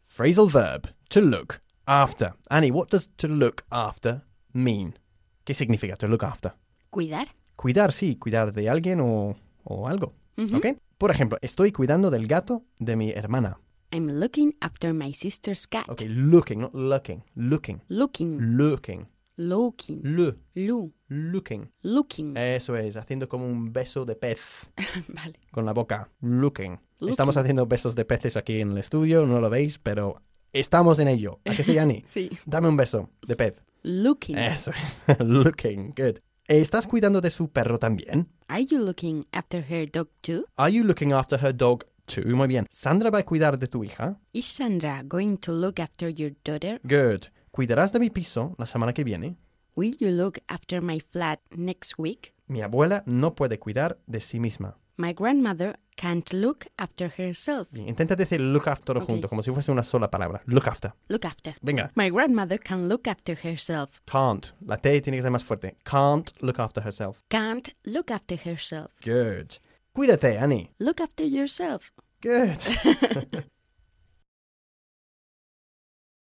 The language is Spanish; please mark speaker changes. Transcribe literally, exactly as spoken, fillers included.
Speaker 1: Phrasal verb, to look after. Annie, what does to look after mean? ¿Qué significa to look after?
Speaker 2: Cuidar.
Speaker 1: Cuidar, sí, cuidar de alguien o, o algo.
Speaker 2: Uh-huh.
Speaker 1: ¿Ok? Por ejemplo, estoy cuidando del gato de mi hermana.
Speaker 2: I'm looking after my sister's cat.
Speaker 1: Ok, looking, not looking. Looking.
Speaker 2: Looking.
Speaker 1: Looking.
Speaker 2: Looking.
Speaker 1: Lu.
Speaker 2: Lu.
Speaker 1: Looking.
Speaker 2: Looking.
Speaker 1: Eso es, haciendo como un beso de pez
Speaker 2: Vale.
Speaker 1: con la boca. Looking.
Speaker 2: Looking.
Speaker 1: Estamos haciendo besos de peces aquí en el estudio, no lo veis, pero estamos en ello. ¿A qué sí, Annie?
Speaker 2: Sí.
Speaker 1: Dame un beso de pez.
Speaker 2: Looking.
Speaker 1: Eso es. Looking. Good. ¿Estás cuidando de su perro también?
Speaker 2: Are you looking after her dog too?
Speaker 1: Are you looking after her dog too? Muy bien. ¿Sandra va a cuidar de tu hija?
Speaker 2: Is Sandra going to look after your daughter?
Speaker 1: Good. ¿Cuidarás de mi piso la semana que viene?
Speaker 2: Will you look after my flat next week?
Speaker 1: Mi abuela no puede cuidar de sí misma.
Speaker 2: My grandmother can't look after herself.
Speaker 1: Bien, intenta decir look after
Speaker 2: Ok.
Speaker 1: junto, como si fuese una sola palabra. Look after.
Speaker 2: Look after.
Speaker 1: Venga.
Speaker 2: My grandmother can look after herself.
Speaker 1: Can't. La T tiene que ser más fuerte. Can't look after herself.
Speaker 2: Can't look after herself.
Speaker 1: Good. Cuídate, Annie.
Speaker 2: Look after yourself.
Speaker 1: Good.